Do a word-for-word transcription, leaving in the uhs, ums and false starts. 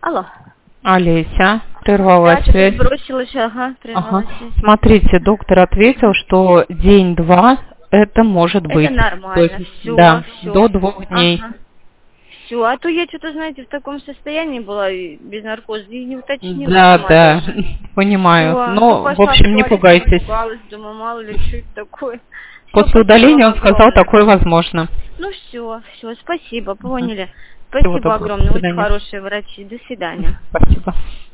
Алло. Олеся, прервалась Да, связь. бросилась, ага, прервалась Ага. связь. Смотрите, доктор ответил, что день-два это может быть. Это То есть, нормально, все, да, все. до двух дней. Ага. Все, а то я что-то, знаете, в таком состоянии была и без наркоза и не уточнила Да, сама да, даже. понимаю. Всё, а то Но, в пошла в общем, не туалет, пугайтесь. испугалась, думаю, мало ли, что это такое. Все, После спасибо вам удаления он сказал, огромное. такое возможно. Ну все, все, спасибо, Мгм. поняли. Всего Спасибо доброго. До огромное, очень свидания. хорошие врачи. До свидания. Спасибо.